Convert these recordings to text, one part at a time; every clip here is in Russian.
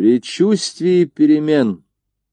Предчувствие перемен.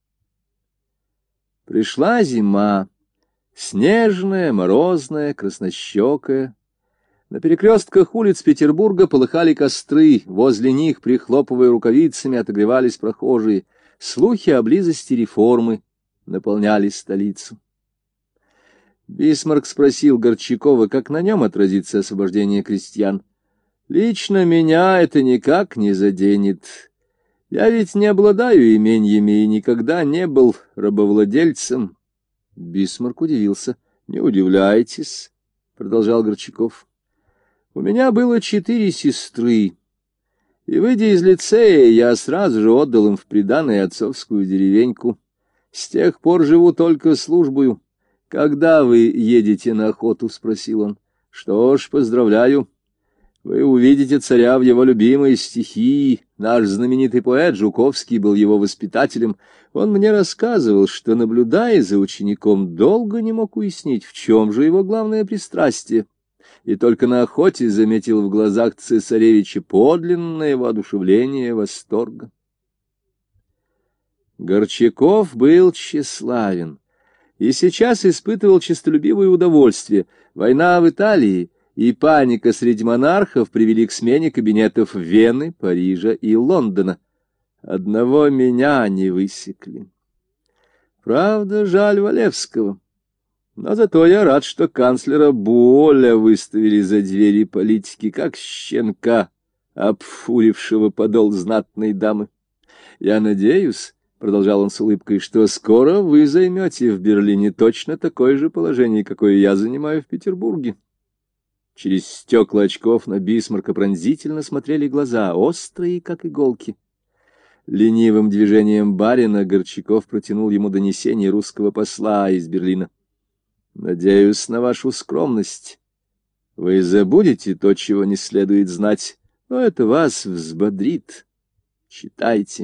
Пришла зима, снежная, морозная, краснощекая. На перекрестках улиц Петербурга полыхали костры, возле них, прихлопывая рукавицами, отогревались прохожие. Слухи о близости реформы наполняли столицу. Бисмарк спросил Горчакова, как на нем отразится освобождение крестьян. «Лично меня это никак не заденет. Я ведь не обладаю имениями и никогда не был рабовладельцем». Бисмарк удивился. «Не удивляйтесь», — продолжал Горчаков. «У меня было 4 сестры, и, выйдя из лицея, я сразу же отдал им в приданое отцовскую деревеньку. С тех пор живу только службою. Когда вы едете на охоту?» — спросил он. «Что ж, поздравляю. Вы увидите царя в его любимой стихии. Наш знаменитый поэт Жуковский был его воспитателем. Он мне рассказывал, что, наблюдая за учеником, долго не мог уяснить, в чем же его главное пристрастие, и только на охоте заметил в глазах цесаревича подлинное воодушевление восторга». Горчаков был тщеславен и сейчас испытывал честолюбивое удовольствие. Война в Италии и паника среди монархов привели к смене кабинетов Вены, Парижа и Лондона. Одного меня не высекли. Правда, жаль Валевского. Но зато я рад, что канцлера Буоля выставили за двери политики, как щенка, обфурившего подол знатной дамы. Я надеюсь, — продолжал он с улыбкой, — что скоро вы займете в Берлине точно такое же положение, какое я занимаю в Петербурге. Через стекла очков на Бисмарка пронзительно смотрели глаза, острые, как иголки. Ленивым движением барина Горчаков протянул ему донесение русского посла из Берлина. «Надеюсь на вашу скромность. Вы забудете то, чего не следует знать, но это вас взбодрит. Читайте».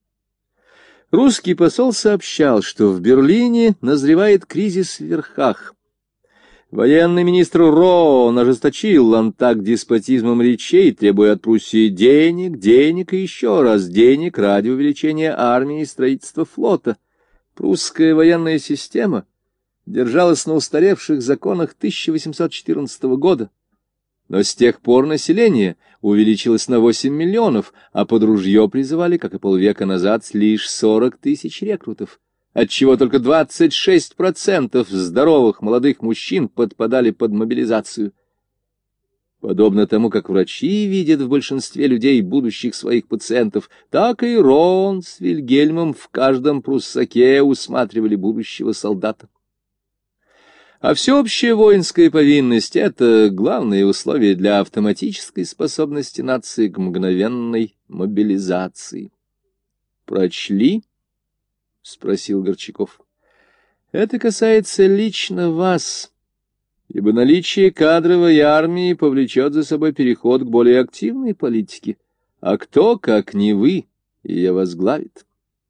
Русский посол сообщал, что в Берлине назревает кризис в верхах. Военный министр Роон ожесточил Лантак деспотизмом речей, требуя от Пруссии денег и еще раз денег ради увеличения армии и строительства флота. Прусская военная система держалась на устаревших законах 1814 года, но с тех пор население увеличилось на 8 миллионов, а под ружье призывали, как и полвека назад, лишь 40 тысяч рекрутов, отчего только 26% здоровых молодых мужчин подпадали под мобилизацию. Подобно тому, как врачи видят в большинстве людей будущих своих пациентов, так и Роон с Вильгельмом в каждом пруссаке усматривали будущего солдата. А всеобщая воинская повинность — это главное условие для автоматической способности нации к мгновенной мобилизации. «Прочли?» — спросил Горчаков. «Это касается лично вас, ибо наличие кадровой армии повлечет за собой переход к более активной политике. А кто, как не вы, ее возглавит?»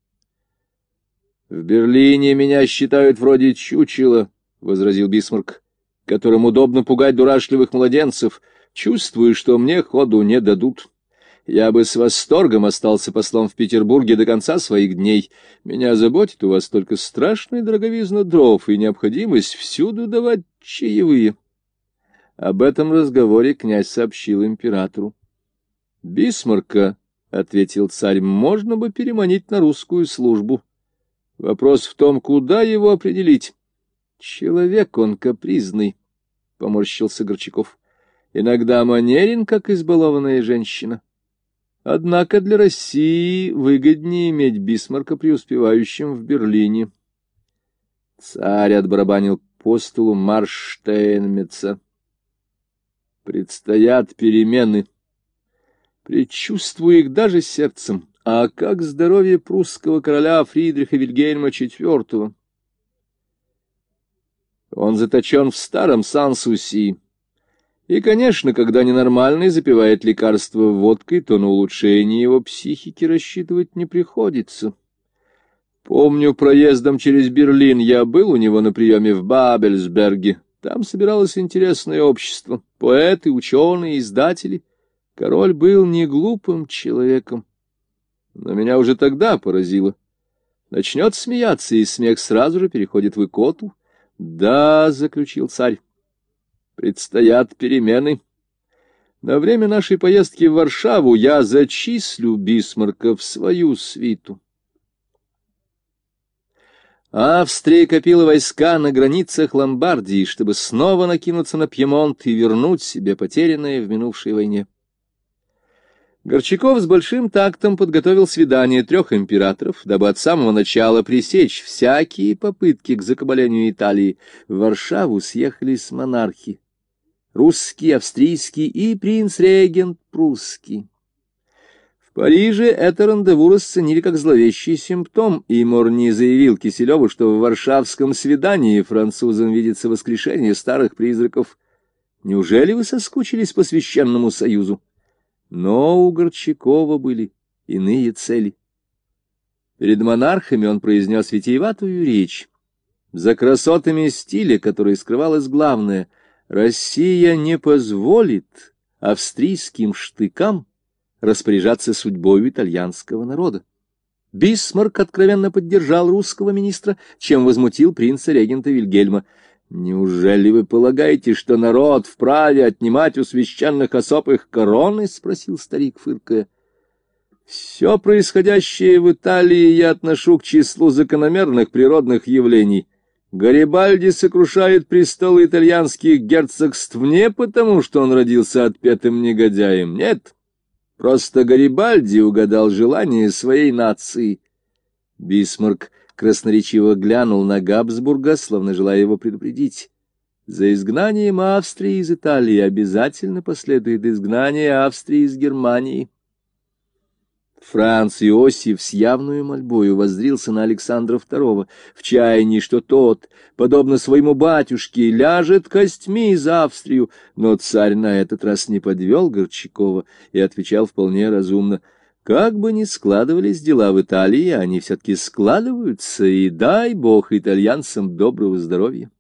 «В Берлине меня считают вроде чучела», — возразил Бисмарк, — «которым удобно пугать дурашливых младенцев. Чувствую, что мне ходу не дадут. Я бы с восторгом остался послом в Петербурге до конца своих дней. Меня заботит у вас только страшная дороговизна дров и необходимость всюду давать чаевые». Об этом разговоре князь сообщил императору. «Бисмарка, — ответил царь, — можно бы переманить на русскую службу. Вопрос в том, куда его определить. Человек он капризный, — поморщился Горчаков. Иногда манерен, как избалованная женщина. Однако для России выгоднее иметь Бисмарка преуспевающим в Берлине». Царь отбарабанил по столу марш Штейнмеца. «Предстоят перемены. Предчувствую их даже сердцем. А как здоровье прусского короля Фридриха Вильгельма IV? Он заточен в старом Сан-Суси. И, конечно, когда ненормальный запивает лекарство водкой, то на улучшение его психики рассчитывать не приходится. Помню, проездом через Берлин я был у него на приеме в Бабельсберге. Там собиралось интересное общество, поэты, ученые, издатели. Король был не глупым человеком, Но меня уже тогда поразило. Начнет смеяться, и смех сразу же переходит в икоту. Да, — заключил царь, — предстоят перемены. На время нашей поездки в Варшаву я зачислю Бисмарка в свою свиту. Австрия копила войска на границах Ломбардии, чтобы снова накинуться на Пьемонт и вернуть себе потерянное в минувшей войне. Горчаков с большим тактом подготовил свидание 3 императоров, дабы от самого начала пресечь всякие попытки к закабалению Италии. В Варшаву съехались монархи: русский, австрийский и принц-регент прусский. В Париже это рандеву расценили как зловещий симптом, и Морни заявил Киселеву, что в варшавском свидании французам видится воскрешение старых призраков. Неужели вы соскучились по священному союзу? Но у Горчакова были иные цели. Перед монархами он произнес витиеватую речь. За красотами стиля, которой скрывалось главное: Россия не позволит австрийским штыкам распоряжаться судьбой итальянского народа. Бисмарк откровенно поддержал русского министра, чем возмутил принца-регента Вильгельма. «Неужели вы полагаете, что народ вправе отнимать у священных особ их короны?» — спросил старик, фыркая. «Все происходящее в Италии я отношу к числу закономерных природных явлений. Гарибальди сокрушает престолы итальянских герцогств не потому, что он родился отпетым негодяем, нет». Просто Гарибальди угадал желание своей нации. Бисмарк красноречиво глянул на Габсбурга, словно желая его предупредить. За изгнанием Австрии из Италии обязательно последует изгнание Австрии из Германии. Франц Иосиф с явную мольбою воззрился на Александра II, в чаянии, что тот, подобно своему батюшке, ляжет костьми за Австрию, но царь на этот раз не подвел Горчакова и отвечал вполне разумно: как бы ни складывались дела в Италии, они все-таки складываются, и дай бог итальянцам доброго здоровья.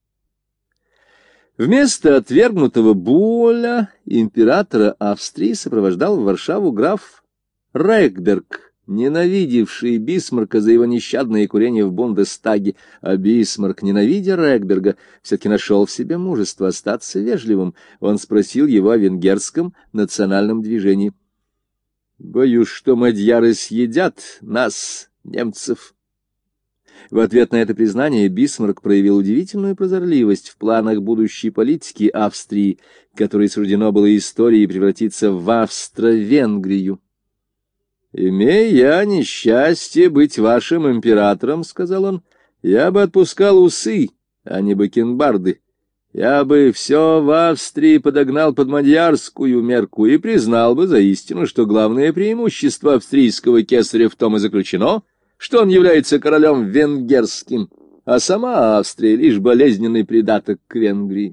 Вместо отвергнутого Буоля императора Австрии сопровождал в Варшаву граф Рекберг, ненавидевший Бисмарка за его нещадное курение в Бундестаге, а Бисмарк, ненавидя Рекберга, все-таки нашел в себе мужество остаться вежливым. Он спросил его о венгерском национальном движении. «Боюсь, что мадьяры съедят нас, немцев». В ответ на это признание Бисмарк проявил удивительную прозорливость в планах будущей политики Австрии, которой суждено было историей превратиться в Австро-Венгрию. «Имея я несчастье быть вашим императором, — сказал он, — я бы отпускал усы, а не бакенбарды. Я бы все в Австрии подогнал под мадьярскую мерку и признал бы за истину, что главное преимущество австрийского кесаря в том и заключено, что он является королем венгерским, а сама Австрия — лишь болезненный придаток к Венгрии».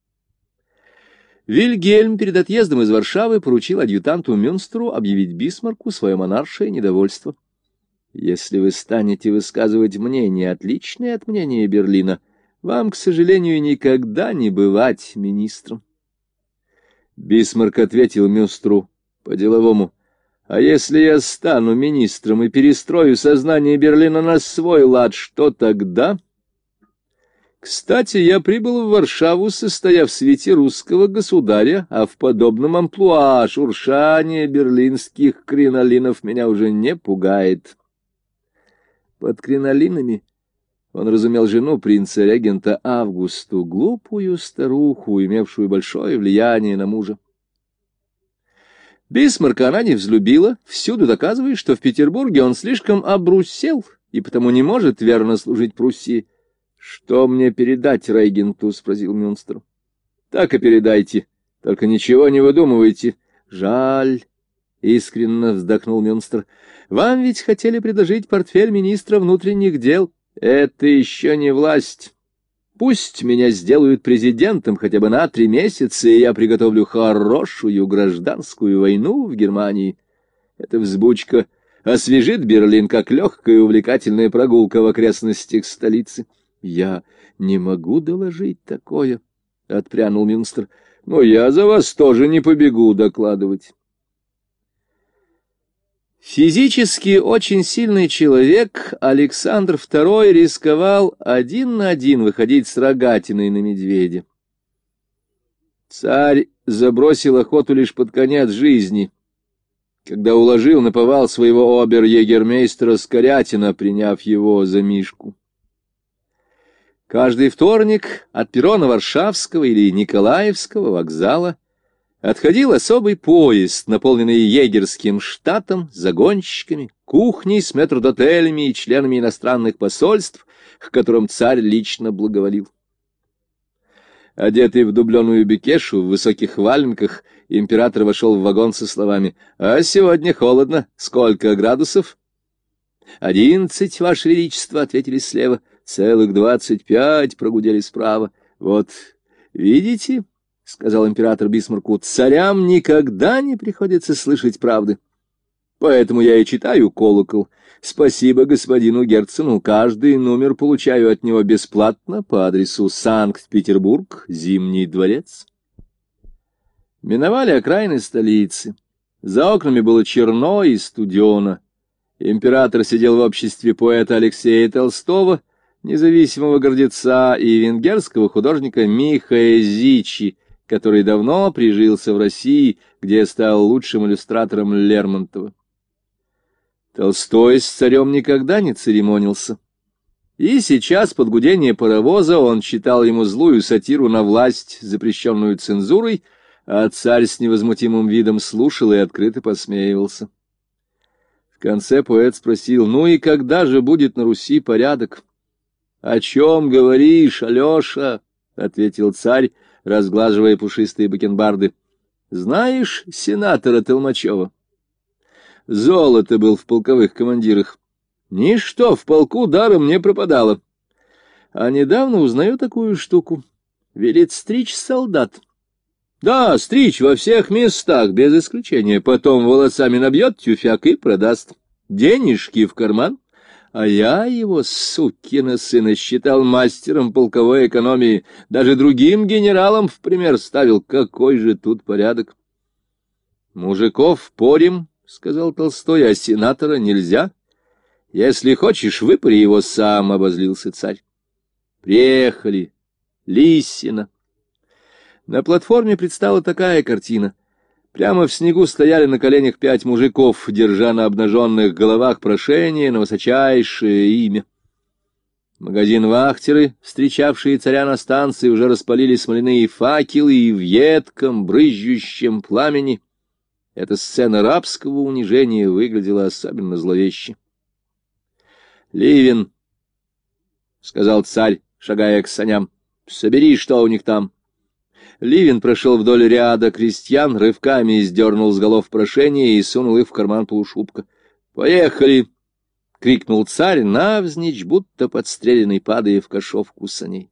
Вильгельм перед отъездом из Варшавы поручил адъютанту Мюнстеру объявить Бисмарку свое монаршее недовольство. «Если вы станете высказывать мнение, отличное от мнения Берлина, вам, к сожалению, никогда не бывать министром». Бисмарк ответил Мюнстеру по-деловому: «А если я стану министром и перестрою сознание Берлина на свой лад, что тогда? Кстати, я прибыл в Варшаву, состояв в свите русского государя, а в подобном амплуа шуршание берлинских кринолинов меня уже не пугает». Под кринолинами он разумел жену принца-регента Августу, глупую старуху, имевшую большое влияние на мужа. Бисмарка она не взлюбила, всюду доказывая, что в Петербурге он слишком обрусел и потому не может верно служить Пруссии. «Что мне передать регенту?» — спросил Мюнстер. «Так и передайте, только ничего не выдумывайте». «Жаль», — искренне вздохнул Мюнстер. «Вам ведь хотели предложить портфель министра внутренних дел. Это еще не власть. Пусть меня сделают президентом хотя бы на 3 месяца, и я приготовлю хорошую гражданскую войну в Германии. Эта взбучка освежит Берлин, как легкая увлекательная прогулка в окрестностях столицы». «Я не могу доложить такое», — отпрянул Мюнстер. «Но я за вас тоже не побегу докладывать». Физически очень сильный человек, Александр II рисковал один на один выходить с рогатиной на медведя. Царь забросил охоту лишь под конец жизни, когда уложил наповал своего обер-егермейстера Скорятина, приняв его за Мишку. Каждый вторник от перрона Варшавского или Николаевского вокзала отходил особый поезд, наполненный егерским штатом, загонщиками, кухней с метрдотелями и членами иностранных посольств, к которым царь лично благоволил. Одетый в дубленую бекешу, в высоких валенках, император вошел в вагон со словами: «А сегодня холодно. Сколько градусов?» «11, Ваше Величество», — ответили слева. «Целых 25», — прогудели справа. «Вот, видите?» — сказал император Бисмарку, — «царям никогда не приходится слышать правды. Поэтому я и читаю колокол. Спасибо господину Герцену, каждый номер получаю от него бесплатно по адресу Санкт-Петербург, Зимний дворец». Миновали окраины столицы. За окнами было черно и студено. Император сидел в обществе поэта Алексея Толстого, независимого гордеца, и венгерского художника Михаила Зичи, который давно прижился в России, где стал лучшим иллюстратором Лермонтова. Толстой с царем никогда не церемонился. И сейчас, под гудение паровоза, он читал ему злую сатиру на власть, запрещенную цензурой, а царь с невозмутимым видом слушал и открыто посмеивался. В конце поэт спросил: «Ну и когда же будет на Руси порядок?» «О чем говоришь, Алеша?» — ответил царь, разглаживая пушистые бакенбарды. «Знаешь сенатора Толмачева? Золото был в полковых командирах. Ничто в полку даром не пропадало. А недавно узнаю такую штуку. Велит стричь солдат. Да, стричь во всех местах, без исключения. Потом волосами набьет тюфяк и продаст. Денежки в карман. А я его, сукина сына, считал мастером полковой экономии. Даже другим генералам в пример ставил. Какой же тут порядок!» «Мужиков порем, — сказал Толстой, — а сенатора нельзя. Если хочешь, выпари его сам, — обозлился царь. Приехали. Лисина. На платформе предстала такая картина. Прямо в снегу стояли на коленях 5 мужиков, держа на обнаженных головах прошение на высочайшее имя. Магазин-вахтеры, встречавшие царя на станции, уже распалили смоляные факелы, и в едком, брызжущем пламени эта сцена рабского унижения выглядела особенно зловеще. «Ливен, — сказал царь, шагая к саням, — собери, что у них там». Ливен прошел вдоль ряда крестьян, рывками сдернул с голов прошения и сунул их в карман полушубка. «Поехали!» — крикнул царь навзничь, будто подстреленный, падая в кошовку саней.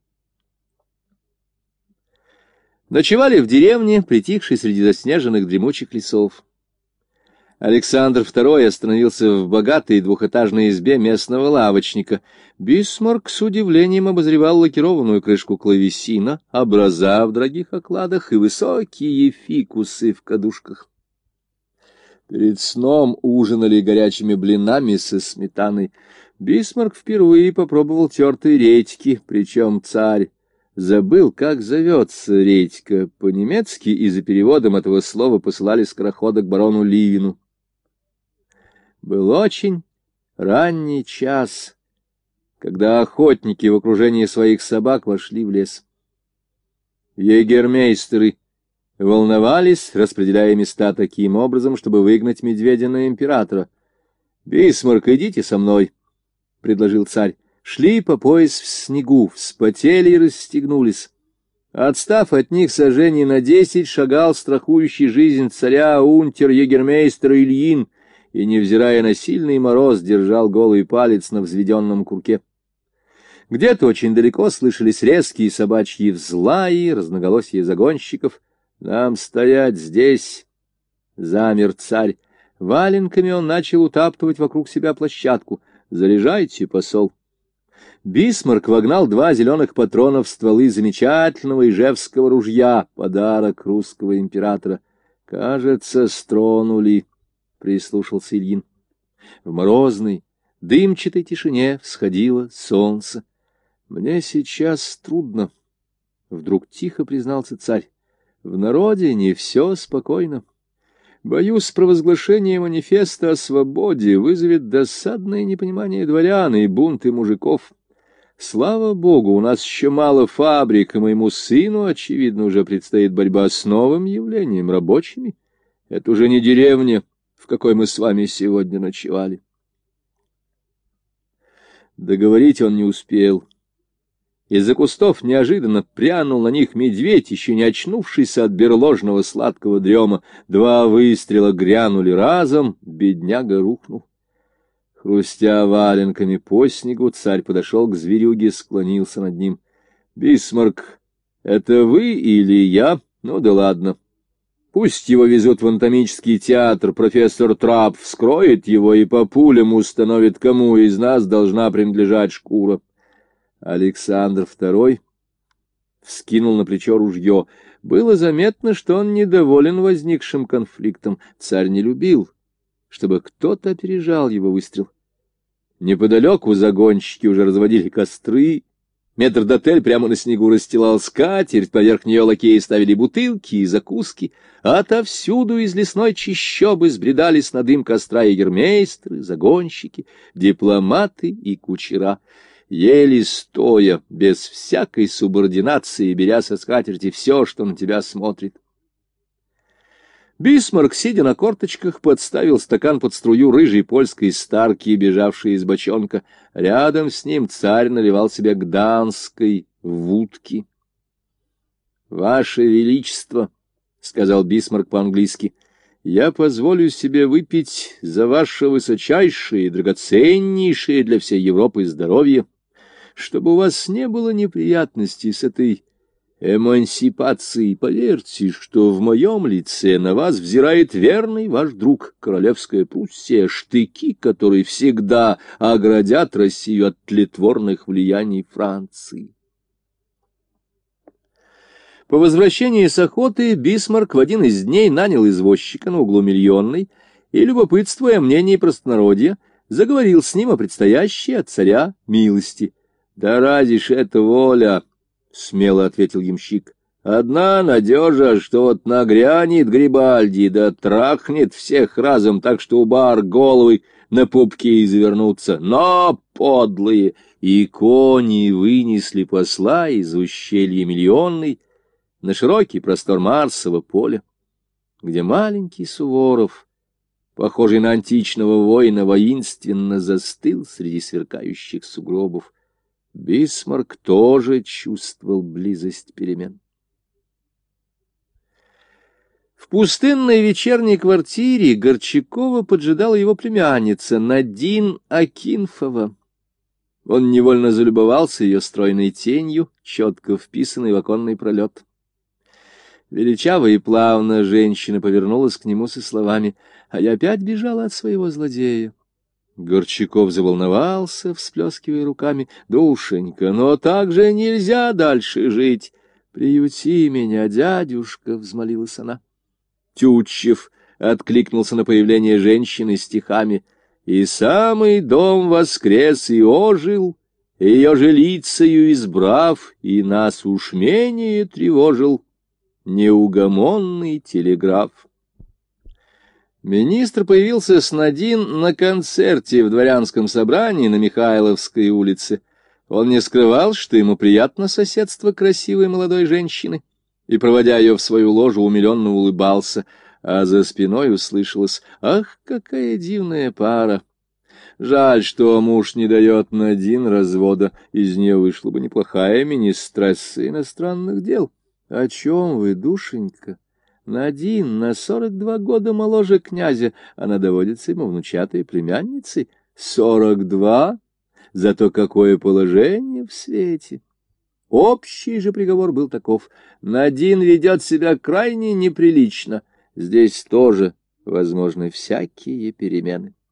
Ночевали в деревне, притихшей среди заснеженных дремучих лесов. Александр II остановился в богатой двухэтажной избе местного лавочника. Бисмарк с удивлением обозревал лакированную крышку клавесина, образа в дорогих окладах и высокие фикусы в кадушках. Перед сном ужинали горячими блинами со сметаной. Бисмарк впервые попробовал тертой редьки, причем царь забыл, как зовется редька по-немецки, и за переводом этого слова посылали скорохода к барону Ливину. Был очень ранний час, когда охотники в окружении своих собак вошли в лес. Егермейстеры волновались, распределяя места таким образом, чтобы выгнать медведя на императора. «Бисмарк, идите со мной», — предложил царь. Шли по пояс в снегу, вспотели и расстегнулись. Отстав от них сажений на 10, шагал страхующий жизнь царя унтер-егермейстер Ильин и, невзирая на сильный мороз, держал голый палец на взведенном курке. Где-то очень далеко слышались резкие собачьи взлаи, разноголосие загонщиков. «Нам стоять здесь!» — замер царь. Валенками он начал утаптывать вокруг себя площадку. «Заряжайте, посол!» Бисмарк вогнал 2 зеленых патрона в стволы замечательного ижевского ружья, подарок русского императора. «Кажется, стронули», — прислушался Ильин. В морозной, дымчатой тишине всходило солнце. — Мне сейчас трудно, — вдруг тихо признался царь. — В народе не все спокойно. Боюсь, провозглашение манифеста о свободе вызовет досадное непонимание дворян и бунты мужиков. Слава богу, у нас еще мало фабрик, и моему сыну, очевидно, уже предстоит борьба с новым явлением, рабочими. Это уже не деревня, в какой мы с вами сегодня ночевали. Договорить он не успел. Из-за кустов неожиданно прянул на них медведь, еще не очнувшийся от берложного сладкого дрема. 2 выстрела грянули разом, бедняга рухнул. Хрустя валенками по снегу, царь подошел к зверюге, склонился над ним. — Бисмарк, это вы или я? Ну да ладно. Пусть его везут в анатомический театр, профессор Трап вскроет его и по пулям установит, кому из нас должна принадлежать шкура. Александр II вскинул на плечо ружье. Было заметно, что он недоволен возникшим конфликтом. Царь не любил, чтобы кто-то опережал его выстрел. Неподалеку загонщики уже разводили костры. Метрдотель прямо на снегу расстилал скатерть, поверх нее лакеи ставили бутылки и закуски. Отовсюду из лесной чащобы сбредались на дым костра егермейстеры, загонщики, дипломаты и кучера. Еле стоя, без всякой субординации, беря со скатерти все, что на тебя смотрит. Бисмарк, сидя на корточках, подставил стакан под струю рыжей польской старки, бежавшей из бочонка. Рядом с ним царь наливал себе гданской вудки. — Ваше Величество, — сказал Бисмарк по-английски, — я позволю себе выпить за ваше высочайшее и драгоценнейшее для всей Европы здоровье, чтобы у вас не было неприятностей с этой эмансипацией. Поверьте, что в моем лице на вас взирает верный ваш друг, королевская Пруссия, штыки, которые всегда оградят Россию от тлетворных влияний Франции. По возвращении с охоты Бисмарк в один из дней нанял извозчика на углу Миллионной и, любопытствуя о мнении простонародья, заговорил с ним о предстоящей от царя милости. — Да ради ж это воля! — смело ответил ямщик. — Одна надежа, что вот нагрянет Грибальди, да трахнет всех разом, так что у бар головы на пупке и завернутся. Но, подлые, и кони вынесли посла из ущелья Миллионной на широкий простор Марсового поля, где маленький Суворов, похожий на античного воина, воинственно застыл среди сверкающих сугробов. Бисмарк тоже чувствовал близость перемен. В пустынной вечерней квартире Горчакова поджидала его племянница Надин Акинфова. Он невольно залюбовался ее стройной тенью, четко вписанной в оконный пролет. Величаво и плавно женщина повернулась к нему со словами: «А я опять бежала от своего злодея». Горчаков заволновался, всплескивая руками: «Душенька, но так же нельзя дальше жить! Приюти меня, дядюшка!» — взмолилась она. Тютчев откликнулся на появление женщины стихами: «И самый дом воскрес и ожил, ее же лицею избрав, и нас уж менее тревожил неугомонный телеграф». Министр появился с Надин на концерте в дворянском собрании на Михайловской улице. Он не скрывал, что ему приятно соседство красивой молодой женщины, и, проводя ее в свою ложу, умиленно улыбался, а за спиной услышалось: «Ах, какая дивная пара! Жаль, что муж не дает Надин развода, из нее вышла бы неплохая министресса иностранных дел». — О чем вы, душенька? Надин на 42 года моложе князя, она доводится ему внучатой племянницей. 42? Зато какое положение в свете! Общий же приговор был таков: Надин ведет себя крайне неприлично. Здесь тоже возможны всякие перемены.